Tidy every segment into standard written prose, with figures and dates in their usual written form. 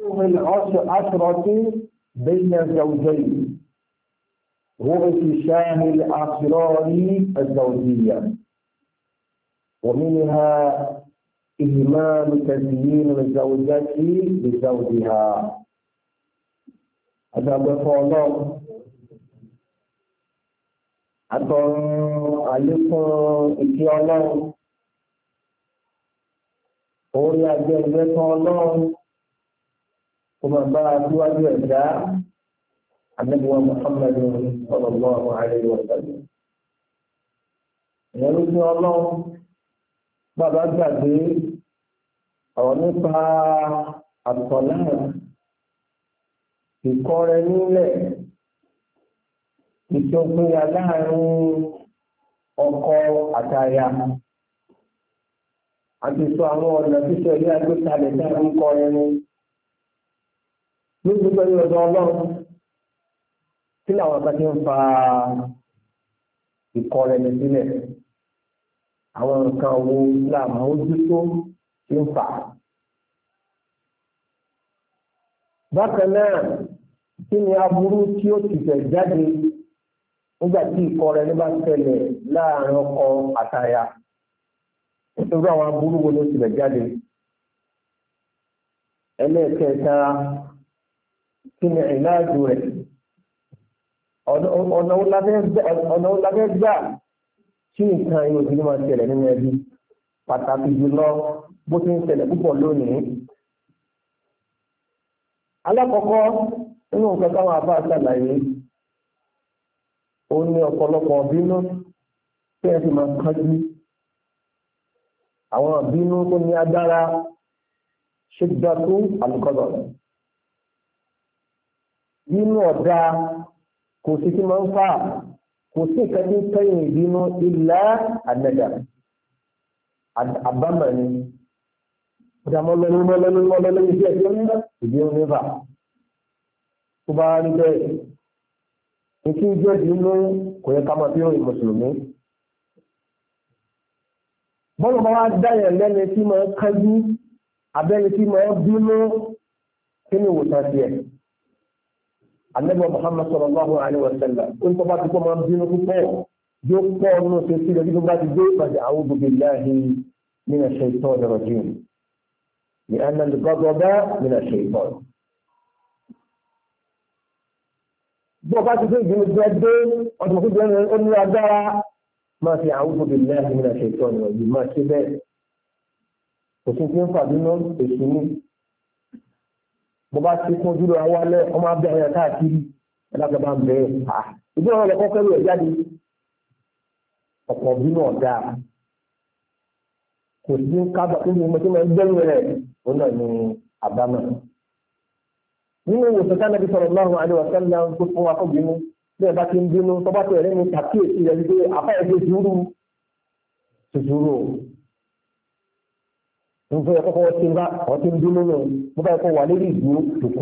العشرة بين الزوجين وانتشام الأسرار الزوجية، ومنها إهمال تزيين الزوجة لزوجها. هذا بفضل àtọ̀run àlékún ìfẹ́ ọlọ́run orí ajé ẹgbẹ́ tán ọlọ́run kò máa bá aṣíwájú ẹ̀dá Ànábì wa Muhammad sallallahu alaihi wa sallam. ìyẹn ló fún ọlọ́run bàbá gbàgbé ọ̀rọ̀ nípa àtọ̀lá ìkọrẹ nílẹ̀ ìṣòpinya láàrin ọkọ àtaya àti sọ àwọn ọ̀nà títẹ̀ ilé agbékalẹ̀ tí a ń kọ ẹni ní gbogbo ní ọ̀dọ̀ ọlọ́run tí làwọn akẹ́kẹ́ ń fa ìkọrẹni sílẹ̀ àwọn nǹkan wo làmójútó tí ń fà. bákan náà kí ni aburú tí ó ti tẹ̀ jáde nígbà tí ìkọrẹni bá ṣẹlẹ̀ láàrin ọkọ àtaya nítorí àwọn aburú wo ló tilẹ̀ jáde. ẹlẹ́ẹ̀kẹta kí ni ìlàjú rẹ̀ ọ̀nà wo la fẹ́ gbà tí nǹkan yóò fi máa ṣẹlẹ̀ nínú ẹbí pàtàkì jùlọ bó ti ń ṣẹlẹ̀ púpọ̀ lónìí. alákọ̀ọ́kọ́ nínú nǹkan táwọn àbá ṣàlàyé ó ní ọ̀pọ̀lọpọ̀ bínú tí ẹ sì máa kájú àwọn bínú tó ní agbára ṣígbàtú àlùkọ́dọ̀ bínú ọ̀dá kò sí tí máa ń fà kò sí ìkẹ́jú kẹ́yìn ìbínú ilá àdẹ́dà àbámọ̀ ni ọ̀dàmọ́lọ́lọ́lọ́lọ́lọ́lọ́ iṣẹ́ ìbínú nífà tó bá rí bẹ́ẹ̀ ìkí jẹ́ ìbínú kò yẹ ká máa fi hàn mùsùlùmí. bọ́lá bá wá dáyẹ̀ lẹ́ni tí máa kájú abẹ́ni tí máa bínú kí ni ìwòsàn tiẹ̀. Ànábì Muhammad sallallahu alaihi wa sallam ó ń tọ́ bá ti kọ́ máa bínú púpọ̀ yóò pọ̀ nínú ṣe sílẹ̀ bí bá ti dé ìpàdé a'udhu billahi minash shaitani rajim li'anna al-ghadaba minash shaitan. bí ọba ti dé ìgbìmọ̀ tó dé ọdún tó dé ó ní agbára máa fi a'udhu billahi minash shaitani rajim máa ṣe bẹ́ẹ̀ kò sí tí ń fà bínú èsì ní bó bá ti kún jùlọ àwọn alẹ́ ọmọ abẹ́ ẹ̀yà káàkiri ẹ̀lágbàbà ń bẹ̀ẹ́ ìdí ọ̀rọ̀ lọ́kọ́ kẹ́lú ẹ̀ jáde ọ̀pọ̀ bínú ọ̀dá kò sí kábà tó ní ọmọdé máa ń gbẹ́yìn rẹ̀ ó náà ní àbámọ̀. nínú ìwòsàn tí Ànábì sallallahu alaihi wa sallam tó fún wa fún bínú bí ẹ bá ti ń bínú tó bá tẹ̀lé ní àkíyèsí rẹ̀ wípé àfáà ẹgbẹ́ sùúrù nígbà yẹ kọ́kọ́ tí ń bá ọtí ń dúró nù mo bá yẹ kọ́ wà lórí ìdúró tòkú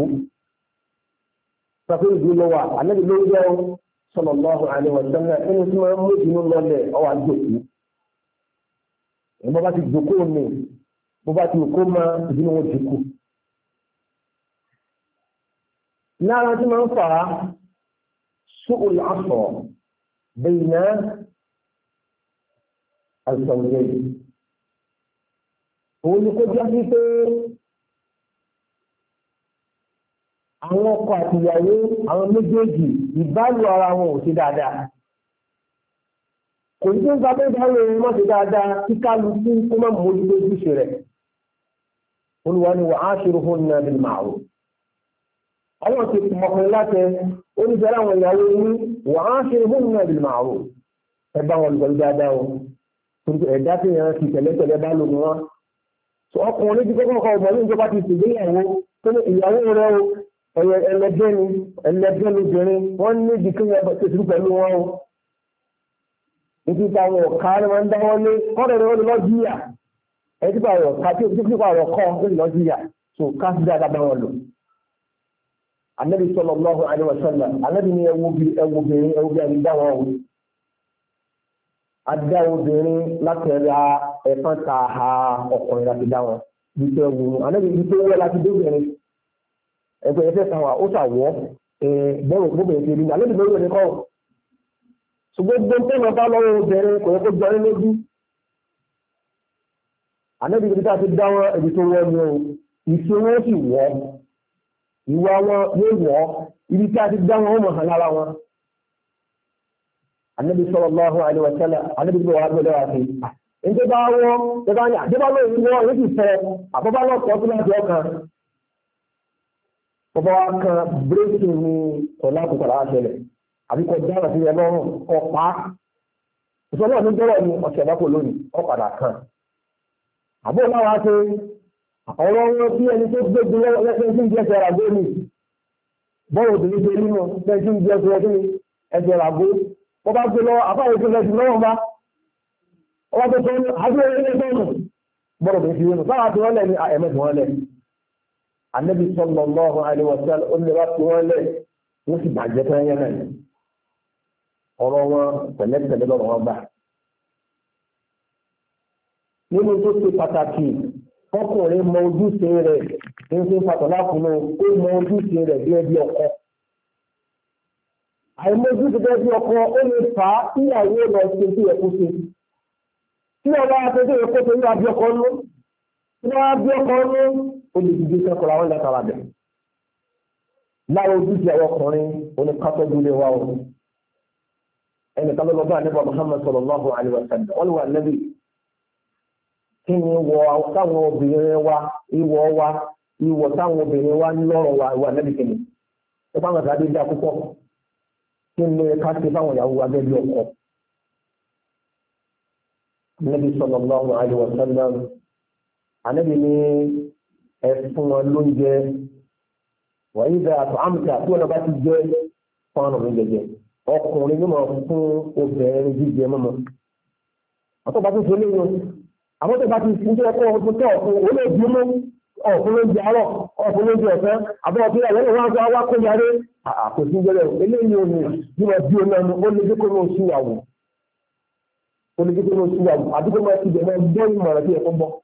pàpẹ́ ìdúró lọ́wọ́ àlẹ́ lórí jẹ́ sallallahu alaihi wa sallam ẹni tí wọ́n mú ìdúró lọ́lẹ̀ ọwọ́ àjòkú bó bá ti jòkó ní bó bá ti kó máa ìdúró wọn jòkó. lára tí máa ń fà á su'ul asr bayna al-zawjayn òun ni kó jẹ́ sí pé àwọn ọkọ àti ìyàwó àwọn méjèèjì ìbálò ara wọn ò sí dáadáa. kò ní tó ń sábẹ́ ìbálò wọn sí dáadáa kí kálukú kó má mójú lójúṣe rẹ̀. Olúwa ni wa ashiruhunna bil ma'ruf. àwọn ti mọ̀kànlá láti oníṣẹ́ àwọn ìyàwó ní wa ashiruhunna bil ma'ruf. ẹ bá wọn lọ dáadáa o. ẹ̀dá tí yẹn ti tẹ̀lẹ́tẹ̀lẹ́ bá lò ní wọn. ọkùnrin ti kọ́kọ́ kọ́ ọmọ ní ìjọba ti ṣègbéyàwó tó ní ìyàwó rẹ̀ o ẹlẹgbẹ́ ni obìnrin wọ́n ní ibi kí wọ́n tẹ̀sí pẹ̀lú wọn o. nítorí àwọn ọ̀ka ni wọ́n ń dá wọn lé kọ́rẹ̀ rẹ̀ wọ́n lọ jíyà ẹ ti pààrọ̀ ọ̀ka tí ó ti pààrọ̀ kọ́ ó lọ jíyà tó ká sí dáadáa bá wọn lò. Ànábì sallallahu alaihi wasallam Ànábì ni ẹwọ obìnrin dá wọn o. Adá obìnrin láti ra ẹ̀fọn ta ha ọkùnrin láti dá wọn. Bí tó wù ú, ànábì bí tó wọ́ láti dé obìnrin. ẹgbẹ́ ẹfẹ́ kan wà ó ṣàwọ́ bọ́rọ̀ gbọ́bẹ̀rẹ̀ ti rí ní alẹ́ ìlú ní kọ́ ṣùgbọ́n gbogbo tó lọ bá lọ́wọ́ obìnrin kò yẹ kó jọ ní lójú àlẹ́bí ibi tá a ti dá wọn ibi tó wọ́ ni o ìṣe wọn sì wọ́ ìwà wọn yóò wọ́ ibi tá a ti dá wọn ó mọ̀ hàn lára wọn àlẹ́bí sallallahu alaihi wa sallam àlẹ́bí gbọ́ wà gbọ́dọ̀ wà sí ẹni bá wọ́n tẹ́bá ní àdébá lóyún wọ́n yóò sì fẹ́ àbọ́bá lọ́pọ̀ tó láti ọkàn bọ́bá wa kan bírèkì ní ọ̀la kòkò lára ṣẹlẹ̀ àbíkọ̀ dára sí ẹlọ́run ọ̀pá ìṣọ́nà ní jọ́rọ̀ ní ọ̀sẹ̀ bá kò lónìí ọ̀padà kan àbó láwa ṣe ọ̀rọ̀ wọn bí ẹni tó gbégbé lẹ́sẹ̀ tí ń jẹ́ ẹsẹ̀ ràgbé ni bọ́ọ̀rù obìnrin ṣe nínú ẹsẹ̀ tí ń jẹ́ ẹsẹ̀ ràgbé wọ́n bá gbé lọ àbáyé tó lẹ́sìn lọ́wọ́ bá wọ́n tó tán àbúrò ilé tọ́nù bọ́ọ̀rù obìnrin ṣe nínú sáwà tí wọ́n lẹ̀ ní ẹ̀mẹ́tì wọn lẹ̀ Ànábì sallallahu alaihi wasallam ó lè wá tí wọ́n lẹ̀ wọ́n sì bàjẹ́ tán yẹn náà ọ̀rọ̀ wọn pẹ̀lẹ́pẹ̀lẹ́ lọ́rọ̀ wọn bá nínú tó ṣe pàtàkì ọkùnrin mọ ojúṣe rẹ̀ ní ṣe pàtàkì lákùnrin ó mọ ojúṣe rẹ̀ bí ẹbí ọkọ àìmọ̀ ojúṣe bí ẹbí ọkọ ó lè fà á sí ìyàwó lọ ṣe tí ẹ kó ṣe tí wọn bá ṣe tí ẹ kó ṣe ní abí ọkọ ló tí wọn bí ọkọ ló ó lè dìde kẹ́kọ̀ọ́ àwọn ilẹ̀ tààrà bẹ̀ lára ojúṣe àwọn ọkùnrin oníkátọ́jú lé wa o ẹnìkan ló lọ bá àníbà Muhammad sallallahu alaihi wa sallam wọn wà nẹ́bí kí ni wọ táwọn obìnrin wa ìwọ táwọn obìnrin wa ń lọ́rọ̀ wà nẹ́bí kìíní ó bá wọn sáré dá púpọ̀ kí ni ká ṣe fáwọn ìyàwó wa gẹ́gẹ́ bí ọkọ nẹ́bí sallallahu alaihi wa sallam ànẹ́bí ní ẹ fún wọn lóúnjẹ wọ́n yí bẹ́ẹ̀ àtọ̀ àmì tí wọ́n bá ti jẹ́ fọ́nà lóúnjẹ jẹ ọkùnrin ló máa fún obìnrin jíjẹ mọ́mọ́ àtọ́ bá tún ṣe léyìn àwọn tó bá ti ń jẹ́ ọkọ̀ ọ̀fun tẹ́ ọ̀fun ó lè bí mú ọ̀fun lóúnjẹ àárọ̀ ọ̀fun lóúnjẹ ọ̀sán àbọ̀ tí ẹ̀rọ wọn á wá kó yarí àkòsí jẹ́rẹ̀ eléyìí omi bí wọ́n bí omi ẹnu ó lè dé kó ní oṣù ìyàwó àdúgbò máa ti bẹ̀rẹ̀ gbọ́ ìmọ̀ràn tí ẹ̀kọ́ bọ́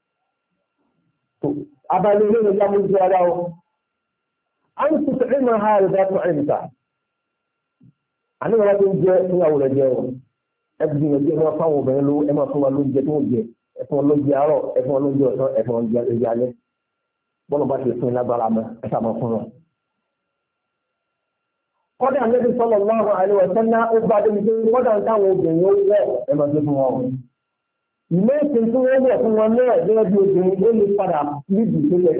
abalẹ̀ ilé ìyá mú sí ara o a ń tutù ìmọ̀ ha rẹ̀ bá tún ẹ̀ǹta àníwọ̀n láti ń jẹ́ ìyàwó rẹ̀ jẹ́ o ẹgbẹ́ ìyànjú ẹ̀ máa fáwọn obìnrin ló ẹ máa fún wa lóúnjẹ tó ń jẹ ẹ̀fọn lóúnjẹ àárọ̀ ẹ̀fọn lóúnjẹ ọ̀sán ẹ̀fọn lóúnjẹ alẹ́ bọ́lá bá ti fún iná gbára mọ́ ẹ sábà fún wọn. kọ́dà Ànábì sallallahu alaihi wasallam ó bá débi pé kọ́dà táwọn obìnrin ó wẹ̀ ẹ máa gbé fún wọn. ìmọ̀ ètò tí wọ́n wẹ̀ fún wọn náà gẹ́gẹ́ bí obìnrin ó lè padà níbi ìṣẹ̀lẹ̀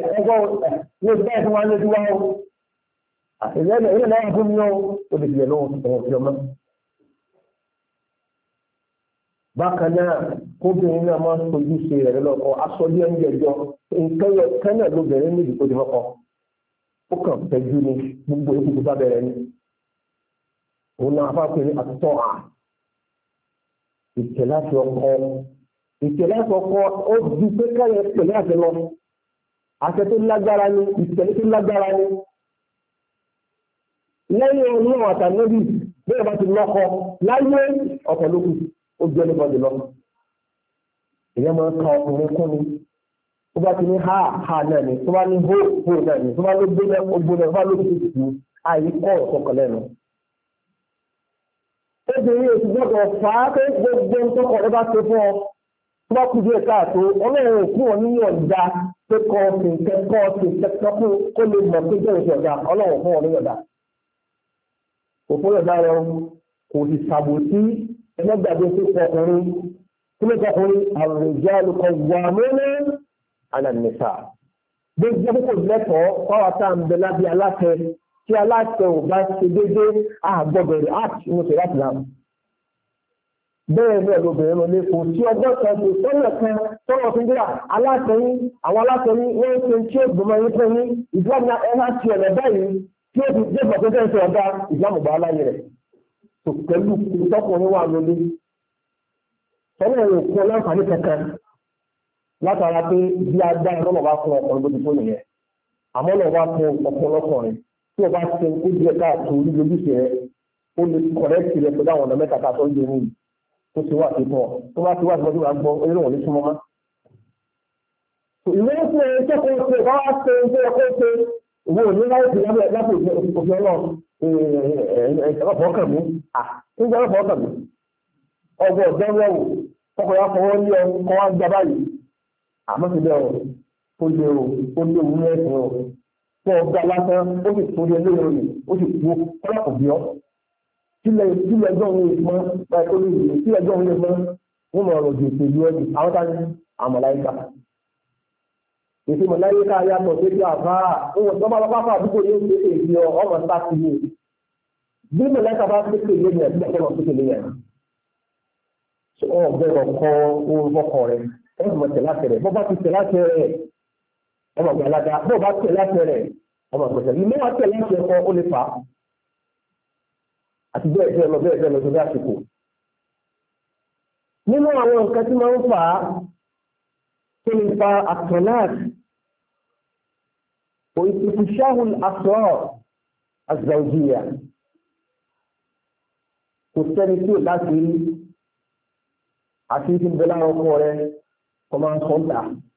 ẹgbọ́ bákan náà kóbìnrin náà máa ń sojú ṣe rẹ̀ lọ́kọ̀ aṣọ́jú ẹ̀ńjẹ̀ jọ nǹkan yọ kẹ́nà lóbìnrin níbi tó ti fọ́kọ́ ó kàn fẹ́jú ni gbogbo ikú bá bẹ̀rẹ̀ ni òun náà afá pé ní àtúntọ́ à ìtẹ̀láṣẹ ọkọ ó di pé káyọ̀ pẹ̀lú àṣẹ lọ àṣẹ tó lágbára ni ìtẹ̀lé tó lágbára ni lẹ́yìn ọ̀nà àtàlẹ́bí bẹ́ẹ̀ bá ti lọ́kọ láyé ọ̀pọ̀ lókù ó jẹ́ nípa jùlọ èèyàn máa ń ka ọkùnrin kún ni tó bá ti ní ha náà ni tó bá ní hó náà ni tó bá ló gbóná tó bá ló ti tù àyè kọ́ ọ̀kọ̀ọ̀kan lẹ́nu. obìnrin èsì gbọ́dọ̀ fà á pé gbogbo ntọ́kọ̀ rẹ bá ṣe fún ọ tó bá kú díẹ̀ káàtó ọlọ́run òkú wọn níyàn ọ̀dà pé kọ́ ọ̀sìn kẹ́kọ̀ọ́ kó lè mọ̀ pé jẹ́ òṣèlú ọ̀dà ọlọ́run fún wọn níyàn ọ̀dà. òfin ọ̀dà rẹ kò sì ṣàbòsí ẹgbẹ́gbàgbé tó kọkùnrin tí ló kọkùnrin ar-rijalu qawwamuna 'ala an-nisa. gbogbo kò lẹ́tọ̀ọ́ fáwọn tá à ń bẹ lábẹ́ aláṣẹ tí aláṣẹ ò bá ṣe déédéé àgbọ̀dọ̀ rẹ̀ áàtì inú ṣe láti làm. bẹ́ẹ̀ náà lóbìnrin lọ lẹ́kọ̀ọ́ tí ọgbọ́n kan tó sọ́nà kan tọ́wọ́ fi ń gbéra aláṣẹ yín àwọn aláṣẹ yín wọ́n ń ṣe tí ó gbọmọ yín fún yín ìsìlámù náà ẹ̀ láti ọ̀nà báyìí tí ó fi dé bọ̀ tó ń ṣe ọ̀gá ìsìlámù gbà láyé rẹ̀. pẹ̀lú ìtọ́kùnrin wà lórí sọ́nà ẹ̀rọ òkú ọlọ́ǹfààní kankan látara pé bí agbára lọ́nà bá fún ọkùnrin bójú tó nìyẹn àmọ́ lọ́wọ́ bá fún ọkùnrin tí o bá ṣe ó díẹ̀ káàtó orí lójúṣe rẹ ó lè kọ̀rẹ́tì rẹ pẹ̀lú àwọn ọ̀nà mẹ́ta ká tó ń jẹ níyì tó ti wà sí fún ọ tó bá ti wà sí ọdún àgbọ̀ eré wọn ní súnmọ́ má. ìwé ń pè é kẹ́kọ̀ọ́ pé bá wá ṣe ń pé ọkọ̀ pé owó òní láyé ti lápò òfin ọlọ́run ọ̀pọ̀ ọkàn mi ń jẹ́ ọ̀pọ̀ ọkàn mi ọgbọ̀ ọ̀dọ́rẹ́wò ọkọ̀ ya fọwọ́ ní ọkọ̀ wá gbá báyìí àmọ́ ti bẹ́ẹ̀ ó lé òun ní ẹ̀sìn o fún ọgbà lásán ó sì tó lé lórí rẹ̀ ó sì kú ọlọ́pọ̀ bí ọ́ sílẹ̀ ẹjọ́ òun lè mọ́ sílẹ̀ ẹjọ́ òun lè mọ́ wọ́n mọ̀ ọ̀rọ̀ jèsè ìlú ẹ̀dùn àwọn táni àmọ̀láyíká èsì mọ̀láyíká yàtọ̀ sí ti àfáà òun tó bá lọ pápá àdúgbò yóò ṣe èdè ọmọ ńlá sí i bí mọ̀láyíká bá pèsè lé yẹn bí ẹ̀kọ́ pèsè lé yẹn ọ̀gbẹ́rọ̀ kọ orúkọ ọkọ rẹ̀ ọmọ tẹ̀láṣẹ rẹ̀ bọ́ bá ti tẹ̀láṣẹ rẹ̀ ọmọ gbàlagbà bọ́ bá tẹ̀láṣẹ rẹ̀ ọmọ gbẹ̀sẹ̀ yìí mẹ́wàá tẹ̀láṣẹ ẹ̀kọ́ ó lè fà á àti bẹ́ẹ̀ bẹ́ẹ̀ lọ bẹ́ẹ̀ bẹ́ẹ̀ lọ sórí àsìkò. nínú àwọn nǹkan tí máa ń fà á tó lè fa àtọ̀láàtì òìtìfìṣáhùn àtọ̀ àzàwùjìyà kò sẹ́ni tí ò láti rí àti tí ń bẹ lára ọkọ rẹ kò máa sọ ń tà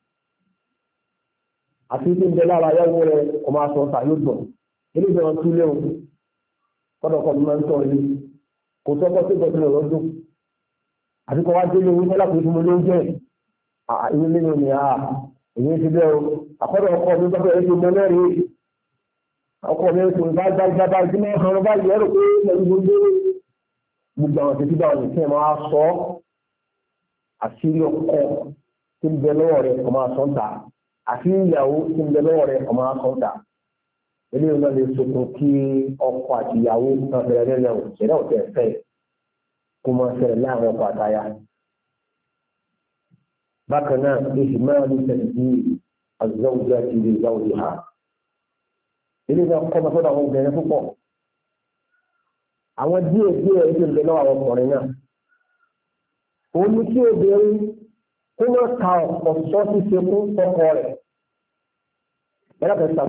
àti tí ń bẹ lára ayáwó rẹ kò máa sọ ń tà yóò dùn ilé ìjọba tún léwu kọ́dọ̀ kọ́ mi máa ń tọ́ ilé kò sọ́kọ́ tó bọ̀ sílẹ̀ lọ́dún àti kọ́ wá délé owó tọ́lá kò fún mi lóúnjẹ ìwé nínú ni èyí ti bẹ́ẹ̀ o àkọ́dọ̀ ọkọ mi bá bẹ̀rẹ̀ ṣe mọ lẹ́rìí ọkọ mi kò bá gbá ìdí máa hàn báyìí ẹ̀rọ pé ẹ̀rù gbogbo àwọn tètè bá wọn nìkan máa sọ àṣírí ọkọ tí ń bẹ lọ́wọ́ rẹ̀ ọmọ àsọ̀ǹtà àṣírí ìyàwó tí ń bẹ lọ́wọ́ rẹ̀ ọmọ àsọ̀ǹtà eléyìí náà lè sokùn kí ọkọ àti ìyàwó náà bẹ̀rẹ̀ lẹ́nu ìṣẹ̀lẹ̀ ọ̀tẹ̀ ẹ̀fẹ́ kó máa ṣẹlẹ̀ láàrin ọkọ àtaya. bákan náà èsì máa ń tẹ̀lé sí àzọ́wọ́jà ti lè gbà òde ha. eléyìí náà kọ́ mọ́tò àwọn obìnrin púpọ̀ àwọn díẹ̀ ètò ìbẹ̀ lọ́wọ́ àwọn ọkùnrin náà òun ní kí obìnrin kó máa ka ọ̀sọ́ ṣíṣe fún ọkọ rẹ̀ ẹlẹ́kẹ̀ẹ́ta.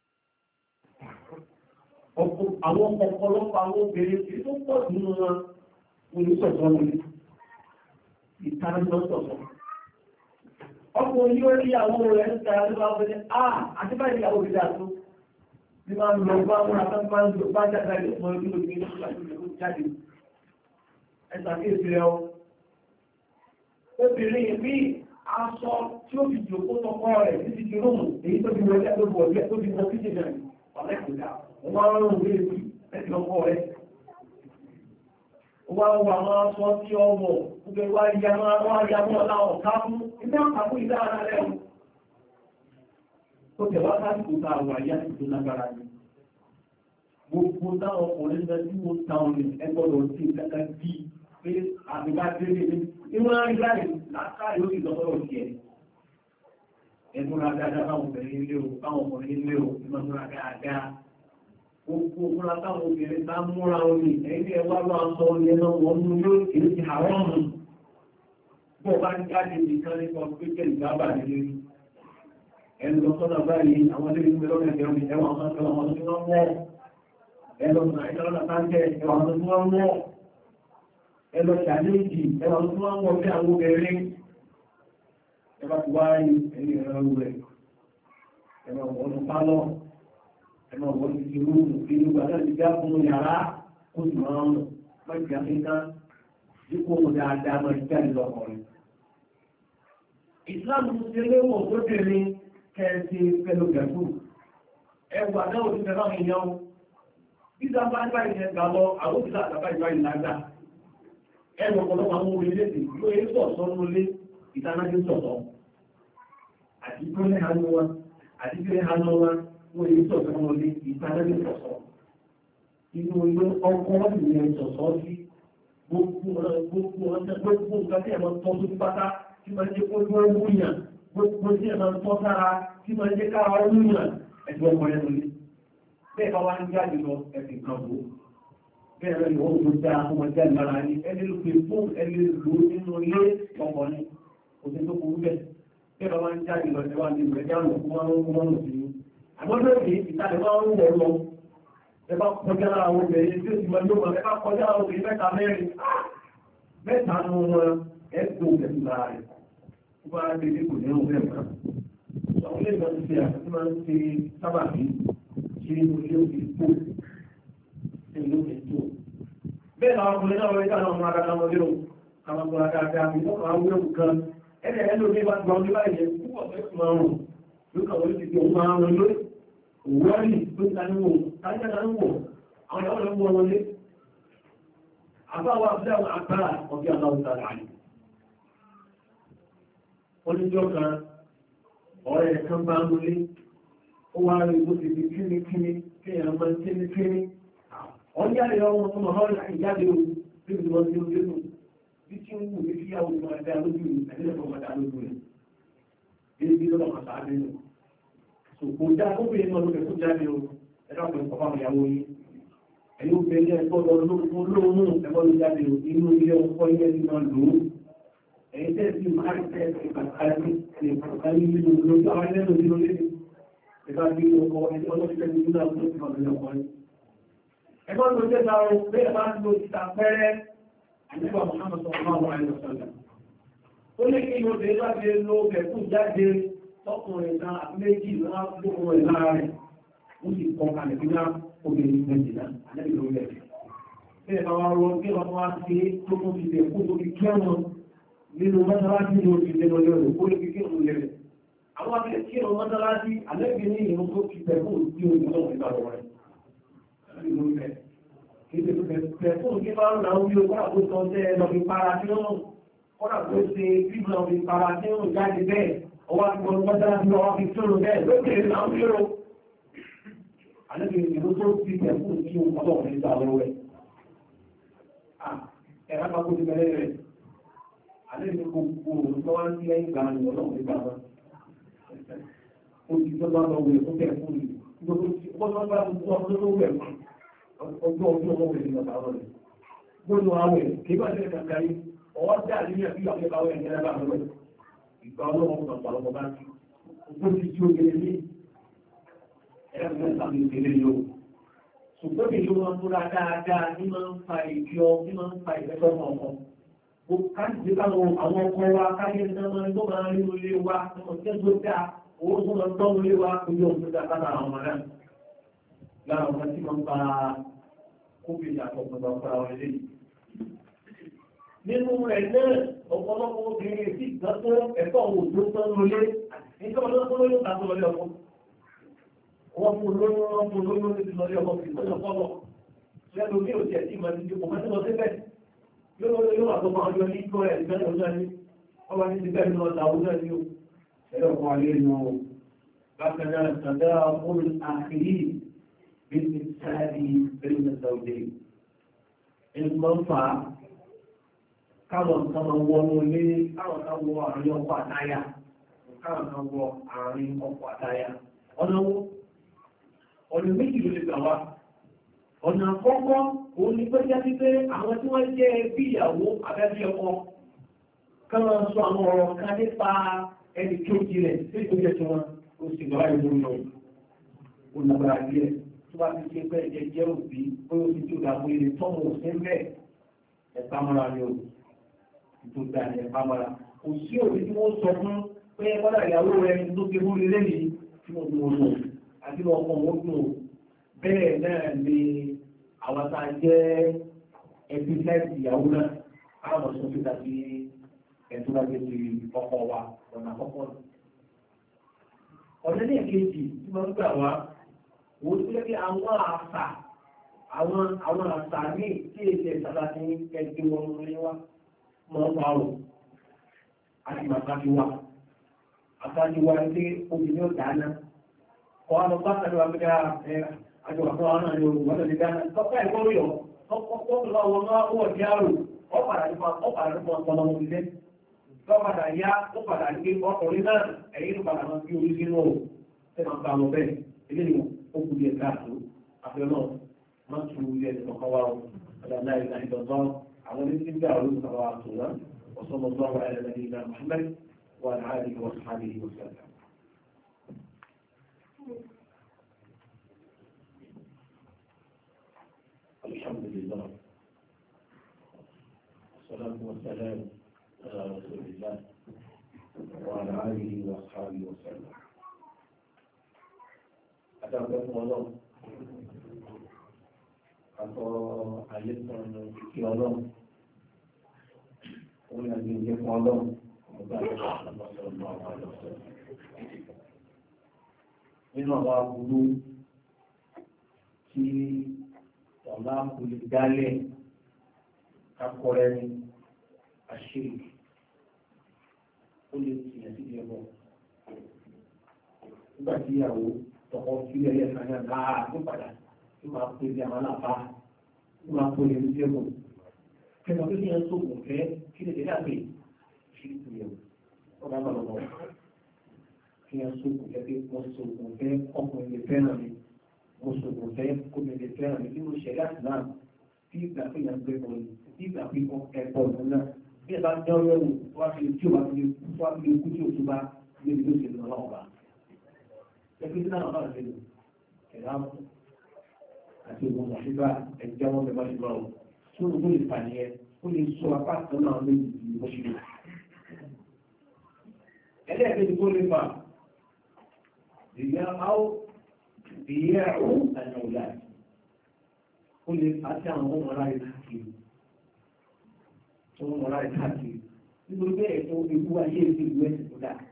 Àwọn ọ̀pọ̀lọpọ̀ àwọn obìnrin tí tó pọ̀ nínú wọn oníṣọ̀tọ̀ ní ìtànìjọ́sọ̀tọ̀. Ọkùnrin yóò rí àwọn rẹ̀ ń tara ní báwọn fẹ́ àti báyìí ìyàwó ìdí àtó ní máa ń lọ bá wọn àtàkùn máa ń lọ bá jáde ìpọ̀ orí òbí ní ìgbàlódé jáde. Ẹ̀sà kí èsì rẹ̀ ọ. Obìnrin bí aṣọ tí ó fi jòkó tọkọ rẹ̀ títí di róòmù èyí tó fi wọlé tó fi wọlé tó fi wọ kíjì náà ọ̀lẹ́kùnjà wọ́n máa ń rọrùn lé èsì ẹ̀sì ọkọ rẹ̀. Ó wá wọ àwọn aṣọ tí ó wọ̀ gbogbo wá ya mọ́ láwọn ká fún ilé àpapọ̀ ìdá ara rẹ̀ o. Ó tẹ̀wá sásìkò tá àwọn àyà tó lágbára ni. Gbogbo táwọn ọkùnrin náà tí wọ́n ta ọ̀rìn ẹgbọ́dọ̀ sí ìkàkà bí pé àbíká délé ní ìwọ̀n rí láì láká yóò sì lọ́sọ̀rọ̀ sí ẹ̀. Ẹgbọ́n adáadáa báwọn obìnrin ilé o, báwọn ọkùnrin ilé o, ìmọ̀tún adáadáa. Gbogbo fúnra táwọn obìnrin bá múra omi, ẹni ẹ wá lọ sọ orí ẹ̀nà wọn mú yóò kéré ti àwọn ọmọ. Bọ́ bá ń jáde nìkan nípa pé kẹ́ ìgbàbà nílé. Ẹni lọ sọ́nà báyìí, àwọn ilé ìgbẹ́ lọ́nà ẹ̀jẹ̀ omi ẹwà ọmọ tó wọ́n mọ́. Ẹlọ ìjọba táńkẹ́ ẹwà ọmọ tó wọ́n mọ́. Ẹlọ ṣàlẹ́jì ẹwà ọmọ tó wọ́n mọ́ bí àwọn obìnrin. Ẹbá ti wá rí ẹni ẹ̀rọ rẹ̀. Ẹwà ọmọ pálọ̀. Ẹwà ọmọ ti ti rú ìlú gbàdá ti já fún yàrá ó sì máa ń mọ̀ ìjà kíkà dípò mọ̀ dáadáa mọ̀ ìjà ìlọ́kọ̀ọ́rin. Ìsìláàmù ti léwọ̀ tó tẹ̀lé kẹ́ẹ̀sì pẹ̀lú gẹ̀ẹ́sù. Ẹwà náà ti tẹ̀lé àwọn èèyàn. Bíza bá ń bá ìyẹn gbà lọ, àwọn òṣìṣẹ́ àtàbà ìgbà ìlàgbà. Ẹwà ọ̀pọ̀lọpọ̀ àwọn orílẹ̀-èdè ló yẹ sọ̀tọ̀ lólé ìtanájú sọ̀tọ̀. Àti tó ní àánú wa, àti tó ní àánú wa, wọ́n yẹ sọ̀tọ̀ lólé ìtanájú sọ̀tọ̀. Inú ilé ọkọ̀ wọ́n sì yẹ sọ̀tọ̀ sí gbogbo nǹkan tí ẹ̀mọ́ tọ́ sí pátá tí máa jẹ́ kó ló wúyàn, gbogbo tí ẹ̀mọ́ tọ́ sára tí máa jẹ́ káwà wúyàn, ẹ̀sùn ọkọ̀ ẹ̀ lólé. Bẹ́ẹ̀ bá wá ń jáde lọ ẹ̀sìn kan bò. Bẹ́ẹ̀ rẹ̀ ìwọ̀n tó dáa fún ọmọ jáde lára ní ẹni ló pe fún ẹni lò nínú ilé ọkọ̀ ní òsì tó kúrú bẹ́ẹ̀. Bẹ́ẹ̀ bá wá ń jáde lọ ẹwà ní ìwẹ̀ jáde fún wọn ló mọ̀ sí i. Àmọ́ lóde ìtàlẹ̀ máa ń wọ̀ lọ. Ẹ bá kọjá lára àwọn obìnrin tí ó ti máa lóma ẹ bá kọjá lára obìnrin mẹ́ta mẹ́rin. Mẹ́ta nù wọn ẹ tó ẹ̀sùn lára rẹ̀. Ó bá dé kò ní ọ̀hún bẹ́ẹ̀ mọ́. Àwọn ilé ìgbà ti ṣe àti máa ń ṣe sábàbí àṣírí ilé òbí tó ilé òbí tó. Bẹ́ẹ̀ náà ọkùnrin náà wọlé káwọn ọmọ adájọ́ wọlé o, àwọn ọmọ adájọ́ àmì ọkọ̀ àwọn ewu kan, ẹlò ní bá gbọ́n ní báyìí púpọ̀ fẹ́ máa rùn lókà wọlé ti di òun máa rùn lórí òwúrọ́lì tó ti dánú wò, tájá dánú wò, àwọn ìyàwó lọ wọ́n wọlé. Àbáwọ̀ abúlé àwọn àgbára ọ̀bí aláwọ̀ tààrà àyè. Wọ́n ní jọ́ kan ọ̀rẹ́ kan bá ń wọlé, ó wá rí bó ti di kíníkíní kí èèyàn máa ń kíníkíní. Wọ́n jáde ọmọ ọmọ ọ̀rẹ́ ìjáde o, bí wọ́n ti ń lérò, bí tí ń wù ní kíyàwó máa dá lójú ẹ̀dẹ́lẹ́kọ̀ọ́ máa dá lójú rẹ̀. Bí lọ́wọ́ máa sáà nínú. Kò dá gómìnà náà lókè tó jáde o, ẹ̀dá ọ̀pẹ̀ ọ̀pá àwọn ìyàwó yìí. Ẹ̀yìn obìnrin ẹ̀kọ́ lọ lóòrùn ẹ̀kọ́ ló jáde o, inú ilé ọkọ̀ ilé ní máa lò ó. Ẹ̀yìn tẹ́sí máa ń tẹ́sí pàtàkì ní nínú lójú àwọn ilé lójú lórí ẹ̀bá bí ọkọ̀ ẹni ọlọ́pẹ́ ní ìlú àwọn olóòtú ọ̀dọ́ ọkọ̀ rẹ̀. Ẹ̀kọ́ ló jẹ́ ta o, bẹ́ẹ̀ bá ń lo ìta pẹ́rẹ́ àníbà Muhammad sallallahu alaihi wasallam. Ó ní kí ló dé láti lo ẹ̀kú jáde tọkùnrin náà àti méjì lọ́wọ́ rẹ̀ lára rẹ̀. Ó sì kọ́ kalẹ̀ bí náà obìnrin méjì náà, àlẹ́ ìlú rẹ̀. Bẹ́ẹ̀ bá wá rọ bí wọ́n wá sí tó kún ti ẹ̀kú tó fi kẹ́rùn nínú mọ́sálásí ní oṣù lẹ́nu lẹ́rù, ó lè fi kírun lẹ́rẹ̀. Àwọn akẹ́kẹ́ kírun mọ́sálásí, àlẹ́bí ní ìrún tó fi pẹ̀kú tí ó ń lọ ìgbà rẹ̀. Pẹ̀kú kí bá ń ra orí o, kọ́nà tó sọ tẹ́ lọ fi para tí ó ń kọ́nà tó ṣe bíbí lọ fi para tí ó ń jáde bẹ́ẹ̀, ọwá ti wọ́n mọ́sálásí lọ wá fi kírun bẹ́ẹ̀ lókè ìlànà yóò. Àlẹ́bí ìrún tó fi pẹ̀kú tí ó ń kọ́ ìgbà rẹ̀. Ẹ̀rọ àpapọ̀ ti bẹ̀rẹ̀ rẹ̀. Àlẹ́bí gbogbo tó wá ń sí ẹ̀yìn ìgbà rẹ̀ ọlọ́run ìgbà rẹ̀. Ó ti tó bá lọ wẹ̀ fún pẹ̀kú yìí. Gbogbo bá ọdún tó wẹ̀ ọjọ́ ọmọ rẹ̀ ní ọ̀tà rẹ̀. Gbogbo àwẹ̀ kí bá jẹ́ kàkàrí, ọwọ́ dà ní ẹ̀bí àpẹẹbáwẹ̀ ní ẹ̀rẹ́ àwẹ̀. Ìgbà ọlọ́run kan pàlọ́pọ̀ bá ti. Ó ti tí ó gẹ́gẹ́ ní ẹ̀rẹ́ ìsàmì ìgbèrè yóò. Ṣùgbọ́n kí ló máa ń múra dáadáa ní máa ń fa ìjọ, ní máa ń fa ìfẹ́fẹ́ ọmọ. Ó káàkiri káwọn àwọn ọkọ̀ wa káyé náà máa ń tó máa ń rí olé wa, ọmọ tẹ́ tó dáa, owó tó máa ń tọ́ olé wa, ojú ọ̀pọ̀ dáa káta àwọn ọmọ náà. Lára ọmọ tí máa ń fa kófìdì àtọ̀gbọ̀gbọ̀ ọ̀pọ̀ra wọn lé. Nínú rẹ̀ náà, ọ̀pọ̀lọpọ̀ obìnrin sí ìgbàtọ́ ẹ̀kọ́ òjò tán lólé, nígbà ọlọ́pọ̀ lóyún tàbí lọlé ọkọ̀. Wọ́n fún olóyún ti lọlé ọkọ̀ fi tọ́jọ́ fọ́lọ̀. Lẹ́nu bí òjì ẹ̀sí ìmọ̀ ti kò mẹ́sí lọ síbẹ̀. Yóò wà tó máa yọ ní ikọ́ ẹ̀ ìgbẹ́ ọjọ́ ní ọba ní ti bẹ́ẹ̀ ní ọjà òjò ní o. Ẹ̀rọ kan alẹ́ nù o. Bákan náà, tàdá ọmọdé àkìrí bí ti sáàrí bẹ́ẹ̀ ní ọjọ́ ìgbà ń fa káwọn kan wọnú ilé, káwọn kan wọ àárín ọkọ̀ àtáyà, káwọn kan wọ àárín ọkọ̀ àtáyà. Ọ̀nà méjì ló lè gbà wá. Ọ̀nà àkọ́kọ́, òun ni pé jẹ́ pípé àwọn tí wọ́n jẹ́ bí ìyàwó àbẹ́bí ọkọ, kán máa sọ àwọn ọ̀rọ̀ kan nípa ẹni tó jí rẹ̀ tí ó jẹ́ tí wọ́n ó sì gbà ìlú lọ. Ó lágbára díẹ̀ tó bá ti ṣe pé ẹ̀jẹ̀ jẹ́ òbí, ó yóò ti tó dàbò ilé tọ́mù òsín bẹ́ẹ̀. Ẹ̀pá mọ́ra ni o. Tó dà ní ẹ̀pá mọ́ra. Kò sí òbí tí wọ́n sọ fún pé kọ́dà ìyàwó rẹ̀ tó fi mú ilé yìí tí wọ́n fi wọ́n lò àti ọkọ̀ wọn dùn. Bẹ́ẹ̀ náà ni àwọn tá a jẹ́ ẹbí láìsí ìyàwó náà, àwọn ọ̀sán tó dàbí ẹ̀tọ́ láti fi ọkọ̀ wa ọ̀nà àkọ́kọ́. Ọ̀nà ní èkejì tí wọ́n gbà wá, wọ́n tó lẹ́gbẹ́ àwọn àṣà, àwọn àṣà ní tí èsì ẹ̀sàlá ní ẹgbẹ́ wọn ní wá mọ́ pàrọ̀ àti màkà ti wá. Àtàjì wa ní pé obìnrin ò dáná. Kọ́ àwọn bá tàbí wa gbé àjọ àfọ́ àwọn àjọ òwúwọ́dọ̀ lè dáná. Tọ́pẹ́ ẹ̀kọ́ rí ọ, tọ́pọ̀ lọ́wọ́ náà ó wọ̀ jẹ́ àrò, ọ̀pàdà nípa ọ̀pọ̀lọpọ̀ ọmọ ilé. Lọ́pàdà yá, ó padà ní ọkùnrin náà, ẹ̀yìn ló padà máa fi orí sínú ọ̀, tẹ́ máa bá wọn bẹ́ẹ̀, ilé ìwọ̀n ó kú bí ẹ̀ká àtò, àfẹ́ náà, máa ń tu ilé ẹ̀sìn ọkọ̀ wa ọ̀, ọ̀dà náà ìlànà ìdọ̀tọ́, àwọn ilé tí ń gbà orí ọkọ̀ wa àtò náà, وصلى الله على نبينا محمد وعلى آله وصحبه وسلم. الحمد لله والصلاة والسلام على رسول الله وعلى آله وأصحابه وسلم. أتابعكم الله àtọ̀rọ̀ àlékún ìkí ọlọ́run òun àti ìjẹ́ fún ọlọ́run ọgbà àlọ́sọ̀rọ̀ àwọn àlọ́sọ̀rọ̀ nínú àwọn aburú tí ọ̀la kò lè dálẹ̀ kakọrẹ ní àṣírí ó lè tìyàn sí ẹbọ nígbà tí ìyàwó tọkọ sílẹ̀ yẹn kan náà láà tó padà tó máa pè ní àwọn aláàbá tó máa pè ní ẹbí ẹbọ kẹta tó yẹn tó kò fẹ́ kí lè dé dàgbé àṣírí tó yẹ ọ̀dà bá lọ́wọ́ kí yẹn tó kò fẹ́ pé wọ́n tó kò fẹ́ ọkùnrin lè fẹ́ràn mi wọ́n tó kò fẹ́ kómi lè fẹ́ràn mi nínú ìṣẹ̀lẹ̀ àti náà bí ìgbà pé yẹn gbé bọ́ọ̀lù bí ìgbà pé ẹ̀kọ́ ọ̀dùn náà bí ẹ bá jẹ́ ọ̀rẹ́ wò wá fi tí o bá fi kú tí o tún bá lébi ló ṣe lọ lọ́wọ́ bá. ẹgbẹ́ tí náà bá ṣe lò ẹ̀rá àti òun àṣìbá ẹ̀jẹ̀ wọn bẹ̀ bá ṣe lọ́wọ́ tí o lè fà nìyẹn ó lè sọ apá kan náà méjì ju bó ṣe lò. ẹlẹ́ẹ̀kejì tó lè fà ìyá ó àyàn òyà ó lè fà sí àwọn ọmọ aráyé káàkiri tó ń mọ̀lá ìkáàkiri nítorí bẹ́ẹ̀ tó ewu ayé ìdí ìlú ẹ̀sìn tó dáa.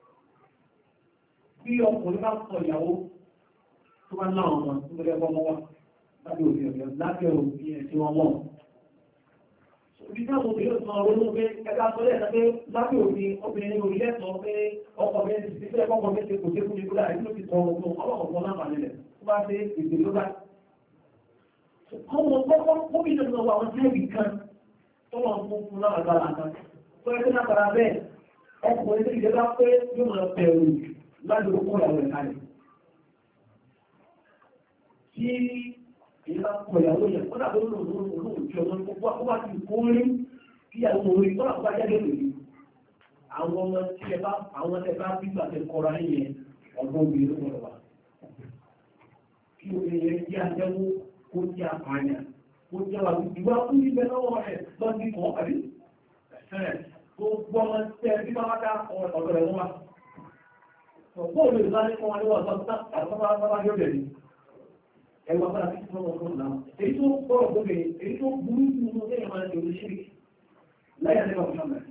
Bí ọkùnrin bá kọ ìyàwó tó bá láwọn ọmọ tó bẹ́ẹ̀ bọ́ mọ́ wá lábẹ́ òfin ọ̀gá lábẹ́ òfin ẹ̀ tí wọ́n mọ̀. Ibi táwọn obìnrin sọ ọ̀rọ̀ ló pé ẹ̀ka sọ lẹ́ẹ̀ta pé lábẹ́ òfin obìnrin ní orílẹ̀ sọ pé ọkọ̀ mi ti fẹ́ ọkọ̀ mi ti kò dé fún mi kúrò àìsí ló ti tọ ọkọ̀ ọlọ́kọ̀ láǹfààní rẹ̀ tó bá dé èdè ló bá. Ọmọ gómìnà lọ wà wọn tẹ́ẹ̀bì kan tọ́wọ́n fún lágbàgbà kan tó ẹgbẹ́ lápàdà bẹ́ẹ̀ ọkùnrin tí ìjọba pé yóò máa bẹ̀rù láti okó ìyàwó rẹ̀ kalẹ̀ tí ìyá pọ̀ ìyàwó yẹn kó dàbí olóòjì ọmọ gbogbo àkóbá ti kó rí kí ìyàwó orí tó àkóbá jáde lòdì àwọn ọmọ tí ẹ bá àwọn ẹ bá bí gbàgbé kọra yẹn ọgbọ́n obìnrin ló wà kí obìnrin yẹn jẹ́ àjẹwò kó jẹ́ àpààyàn ó jẹ́ wà ìwà fún ibẹ̀ lọ́wọ́ rẹ̀ lọ́dí kan àbí gbogbo ọmọ tẹ́ bí máa dá ọ̀dọ̀ rẹ̀ wá. Ọ̀pọ̀ olè ìlú láti fún wa níwọ̀n sọ́tà àtọ́bá yóò bẹ̀rẹ̀. Ẹwà bá ti fún ọmọ fún náà. Èyí tó gbọ́rọ̀ gbogbo èyí tó burú jù ní ọjọ́ ìmọ̀ ẹ̀dẹ̀ oríṣiríṣi láyà nígbà fún ọmọ.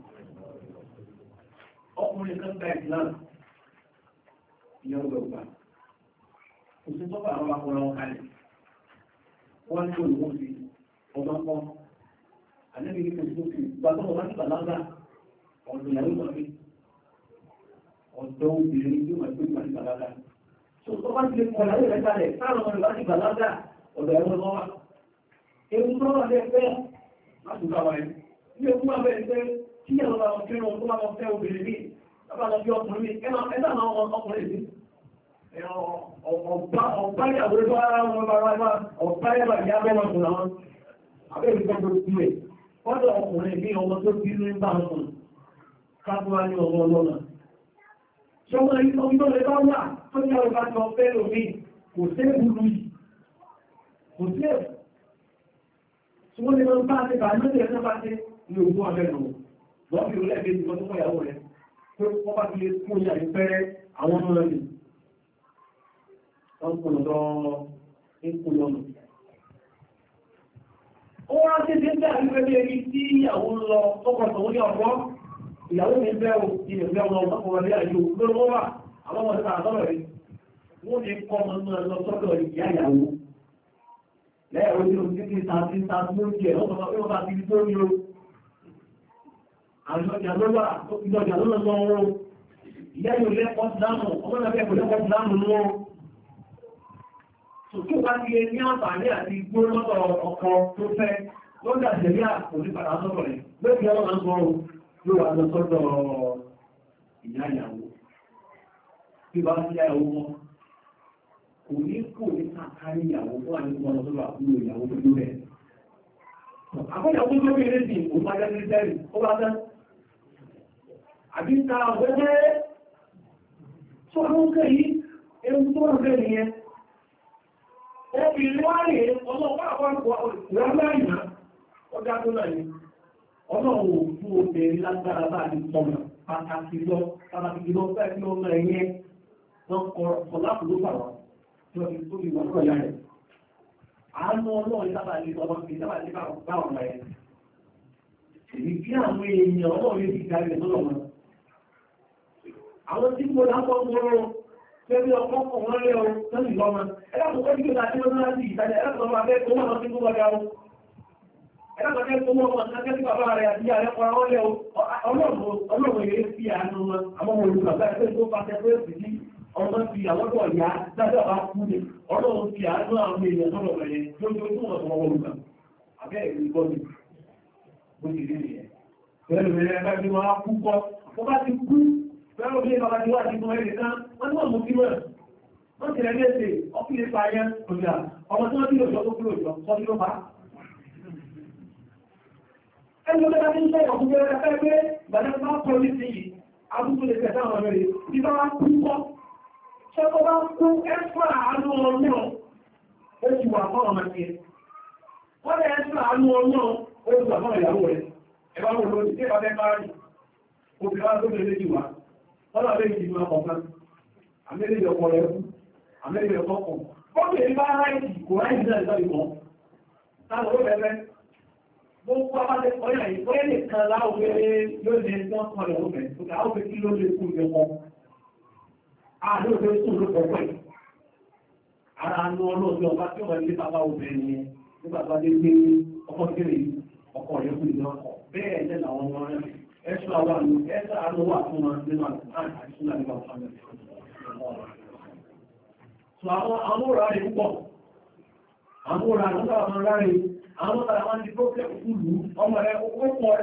Ọkùnrin kan gba ìsìlámù ìyàwó gbà. Kò sí tọ́pọ̀ àwọn akọ̀rọ̀ wọn kalẹ̀. Wọ́n ní olùwọ́n sí ọmọ kan àlẹ́bí ní kòtò sí gbàgbọ́ ọmọ láti bàlágà ọ̀dọ̀ ìyàwó ìwọ̀n mi ọ̀dọ̀ obìnrin yóò máa gbé ìwà ní bàlágà tó tó bá ti lè kọ̀ ìyàwó rẹ̀ kalẹ̀ sáàrùn ọmọ láti bàlágà ọ̀dọ̀ ìyàwó lọ́wọ́ wa ewu tó wà lẹ́ fẹ́ láti bá wa yẹn ní ewu wà bẹ́ẹ̀ pé tí ìyàwó bá wọn fẹ́ràn tó bá wọn fẹ́ obìnrin mi bá lọ bí ọkùnrin mi ẹ̀dá àwọn ọkùnrin mi ọ̀pá ìyàwó tó ara wọn bá wá ọ̀pá ìyàwó wọn tó láwọn àbẹ́ ìgbẹ́ tó bí ẹ̀ Ọjọ́ ọkùnrin ní ọmọ tó bí ní bá ọ̀sán, káàkiri ní ọmọ ọlọ́nà. Ṣọ́mọ́ ìtọ́ lè bá wà tó ní ọ̀rọ̀ bá jọ fẹ́ lómi, kò sí ẹ̀bùrú yìí. Kò sí ẹ̀. Tí wọ́n lè lọ bá ti bà ní ẹ̀sẹ̀ bá ti ní ogún abẹ́nu. Wọ́n fi olẹ́ ẹgbẹ́ ìgbọ́n tó fọ́ ìyàwó rẹ̀. Pé wọ́n bá ti lè fún ìyà ní pẹ́rẹ́ àwọn ọmọ rẹ̀. Wọ́n kò lọ́dọ̀ ìkùnlọ́nà. Ó wá sí ti ń bẹ́ àríwẹ́bẹ́ ẹni tí ìyàwó ń lọ tọ́kọ̀tọ̀ ní ọ̀pọ̀ ìyàwó mi bẹ́ ò ìrìnlẹ̀ ọmọ ọmọdé àjò lóró wà àwọn ọmọdé àtọ́rọ̀ rẹ̀ wọ́n ní kọ́ ọmọ náà lọ sọ́dọ̀ ìyá ìyàwó lẹ́ẹ̀rọ tí ó ti ti ta sí ta tó ń jẹ ọmọ ọmọ bá ti tó ní o àwọn ọjà ló wà ìjọjà ló lọ wọ́n ìyá yóò lẹ́kọ̀ọ́ sílámù ọmọ náà bẹ́ẹ̀ kò lẹ́kọ̀ọ́ sílámù ní wọn Sòkè wá ti ní àǹfààní àti igbó lọ́dọ̀ ọkọ̀ tó fẹ́ lọ́dọ̀ àjẹ́rí àkòrí padà sọ́dọ̀ rẹ̀. Bẹ́ẹ̀ni ọlọ́run sọ yóò wà lọ sọ́dọ̀ ìyá ìyàwó. Bí bá sí ìyàwó wọn, kò ní kàkárí ìyàwó fún àyíkú wọn lọ́dọ̀ àkúrò ìyàwó tó ló rẹ̀. Àkọ́yàwó tó bí eré sí òun bá jẹ́ sẹ́rì, ó bá tán. Àbí ta ọ̀gbẹ́gbẹ́ tó àwọn kẹ́ yìí, ewu tó wà bẹ́ẹ̀ nìyẹn. Obìnrin wá rí ọlọ́pàá àpapọ̀ ìrọ̀láìmá ọjá tó náà ni. Ọlọ́run ò fún obìnrin lágbára bá ní tọ́nà pàtàkì lọ fẹ́ kí ọmọ ẹ̀yẹ wọ́n kọ ọlápù ló pàwọ́ tí wọ́n fi tó ìwọ̀n náà yá rẹ̀. àánú ọlọ́run sábà ní ọmọ ìsábà ní báwọn ẹ̀. Èyí bí àwọn èèyàn ọlọ́run ti darí ẹ̀ lọ́wọ́ wọn. Àwọn tí mo lápọ̀ gbọ́rọ̀ fẹ́bí ọkọ̀ kọ̀ wọ́n lé ọ lọ́nà ìlọ́mọ. Ẹlẹ́kùn kọ́ dígbò láti lọ́nà láti ìtajà ẹlẹ́kùn ọmọ abẹ́ tó wọ́n ti kó wọ́n ga ọ. Ẹlẹ́kùn ọmọ tó wọ́n kẹ́ sí bàbá rẹ̀ àti ìyá rẹ̀ kọ́ ọ lé ọ. Ọlọ́run yẹn fi àánú wọn. Àwọn ọmọ olùkàgbà ẹgbẹ́ tó pàṣẹ pé èsì ọmọ fi àwọ́dọ̀ ìyá dájọ́ bá kú ní ọlọ́run fi àánú àwọn èèyàn sọ́rọ̀ rẹ̀ lójoojúmọ̀ ọmọ olùkà abẹ́ ìlú gọ́ọ̀lù bó ti rí nìyẹn pẹ̀lú rẹ̀ ẹgbẹ́ bí wọ́n á kú kọ́ wọ́n bá ti kú pẹ̀lú bí bàbá ti wà ní fún ẹ̀rẹ̀ kan wọ́n ní wọ́n mú kí wọ́n wọ́n ti rẹ̀ lẹ́sẹ̀ ọkùnrin pa ayẹ́ ọjà ọmọ tí wọ́n ti lòjọ́ tó kúrò jọ sọ́ ló pa ẹni ọjọ́ bá ti ń sọ̀rọ̀ fún ẹgbẹ́ pé gbàdá bá kọ́ ní sí yìí abúkú lè tẹ̀sán àwọn ẹ̀rẹ̀ bí bá wá kú kọ́ ṣe tó bá kú ẹ́fà àánú ọlọ́run ó ti wà fún ọmọ ẹ̀ wọ́n lẹ́ ẹ́fà àánú ọlọ́run ó ti wà fún ìyàwó rẹ̀ ẹwà wọ́n lórí tí ìbáfẹ́ bá rí obìnrin wá tó lè lè jìwá wọ́n lọ lẹ́yìn ìdìbò ọkọ̀ọ̀kan àmẹ́lẹ́yìn ọkọ̀ rẹ̀ kú àmẹ́lẹ́yìn ọkọ̀ kọ̀ bọ́ọ̀lù bá ráìtì kò ráìtì náà ìtọ́ ìmọ̀ táwọn ó bẹ̀rẹ̀ gbogbo abájẹ́ kọ́yà yìí kọ́yà lè kan láwọn yóò lè tán kọ́lẹ̀ ó bẹ̀rẹ̀ àlóòfẹ́ sùn ló pọ̀pọ̀ ẹ̀. Ara anú ọlọ́ọ̀fẹ́ ọba tí ó wà ní bàbá obìnrin ni nígbàtà dé gbé ọkọ̀ kéré ọkọ̀ rẹ̀ fún ìlú ọkọ̀. Bẹ́ẹ̀ ẹ̀jẹ̀ làwọn ọmọ rẹ̀ ẹ̀ṣọ́ àwọn àlú ẹ̀ṣọ́ àlọ́ wà fún wọn nínú àti súnà nípa ọ̀sán. Sọ àwọn òrà rẹ̀ púpọ̀. Àwọn òrà nígbà wọn ráre àwọn ọmọ tàbí wọn ti prókẹ́ òkúlù ọmọ rẹ̀ ó kọ̀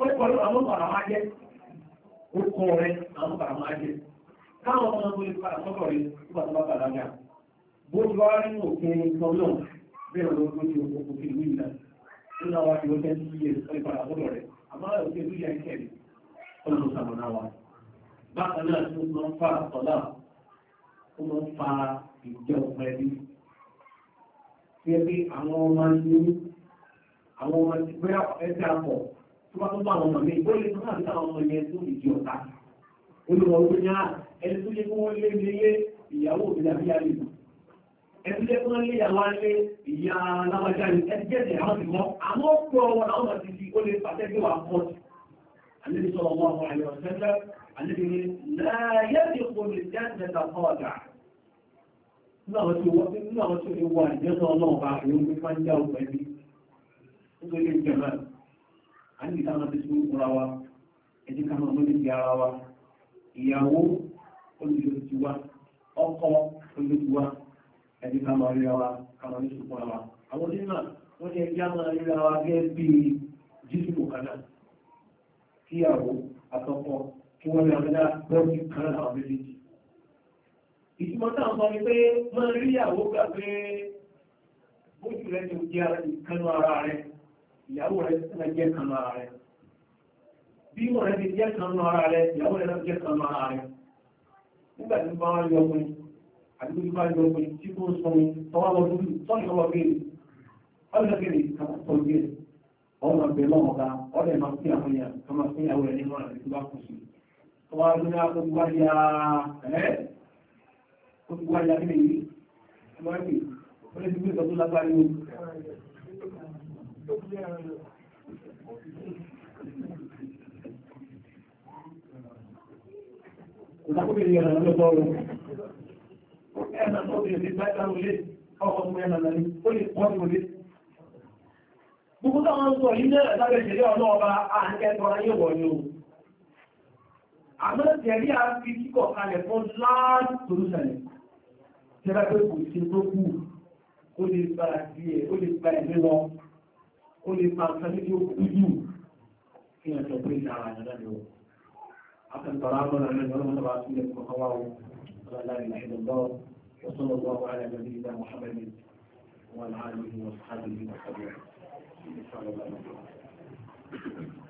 ẹ̀ káwọn ọmọ tó lè padà sọ́kọ̀ rẹ̀ nígbà tó bá bàlágà bó ti wá nínú òfin kan náà bẹ́ẹ̀ ló tó ti òfin ìlú ìlà nínú àwọn àti ọjọ́ tí yẹ lè padà sọ́kọ̀ rẹ̀ àmọ́ òfin ìlú ìyá ìkẹ́rì ọlọ́run sàmọ̀nà wa bákan náà tó máa ń fa ọ̀la ó máa ń fa ìjẹ́ ọ̀pọ̀ ẹbí tí ẹbí àwọn ọmọ ní àwọn ọmọ ti gbé ẹgbẹ́ àpọ̀ tó bá tó bá àwọn ọmọ mi ó lè tó láti àwọn ọmọ yẹn tó ìdí ọ̀tá olùwọ̀ ogun ní ẹni tó lé fún wọn lé nílé ìyàwó ìdàbí àlè ẹni lé fún wọn lé ìyàwó alé ìyá aláwájá ní ẹni jẹ́ àwọn ti mọ́ àmọ́ pọ̀ wọn àwọn ti di ó lè pàtẹ́gbé wà pọ̀ sí àlébí sọ̀rọ̀ wọn àwọn àyọ̀ sẹ́ńtẹ́ àlébí ní láyé ti kò lè jẹ́ ẹ̀ẹ́dẹ́ta kọ́ọ̀dà nínú àwọn tí ó wà ìjẹ́sọ ọlọ́run bá ìwọ̀n pé fá ń já òkú ẹbí nítorí ìjẹ̀mẹ́ àníbi táwọn ti sún fúnra wa ẹ̀dí ká máa mọ́lẹ̀ sí ara wa ìyàwó olùdókòtìwá ọkọ olùdókòtìwá ẹ̀dí ká máa ríra wa ká máa ní sùn fúnra wa àwọn onímọ̀ wọ́n ní ẹjá máa ríra wa gẹ́gẹ́ bí jísù kaná kíyàwó àtọkọ kí wọ́n rí abẹ́dá bọ́ọ̀dì kaná àwọn méjèèjì ìtumọ̀ táwọn sọ ni pé máa rí ìyàwó gbà pé bójú rẹ̀ ti jẹ́ ìkanú ara rẹ̀ ìyàwó rẹ̀ ti jẹ́ kanú ara rẹ̀ bí mọ̀ rẹ̀ ti jẹ́ kanú ara rẹ̀ ìyàwó rẹ̀ ti jẹ́ kanú ara rẹ̀ nígbà tí bá wọ́n yọ pé àdúgbò tí bá yọ pé tí kò sọ mi tọwọ́ lọ dúdú sọ́ọ̀nì ọwọ́ kéèrè ọ̀lẹ́ kéèrè kàkọ́ kéèrè ọ̀nà bẹ̀rẹ̀ lọ́wọ́ ká ọ̀lẹ́ máa fi àwọn èèyàn tó máa fi ìyàwó rẹ̀ nínú ọ̀nà tó bá kù sí tọwọ́ adúlé akọ́jú wáyà ó ti wáyà ní èyí ọmọdé ó lè ti gbé ìtọ́jú lágbàrí o ìdákùnrin ìyẹ̀nà lọ́tọ́ ọ̀rọ̀ ẹ̀nà tó bèèrè sí gbájá olè ọkọ̀ mú ẹ̀nà lẹ́ni ó lè pọ́ sí olè gbogbo táwọn sọ yìí náà lábẹ́ ìṣẹ̀lẹ̀ ọlọ́ọba àǹkẹ́kọ̀ọ́ ayé wọ̀ ni o àmọ́ tẹ̀rí a fi kíkọ̀ kalẹ̀ fún láàrín solúṣẹ̀lẹ̀ tẹ́lá pé kò sí tó kú ó lè gba díẹ̀ ó lè gba ẹ̀mí lọ ó lè gba sẹ́lẹ̀ tí ó kú jù kí ẹ̀ sọ pé ìdára ẹ̀dá ni ó akẹ́kọ̀ọ́ àwọn ọmọ ẹ̀rọ ọmọ ọmọ sílẹ̀ kọ̀ọ̀kan wá wọn لا إله إلا الله وصلى الله على نبينا محمد وعلى آله وصحبه وسلم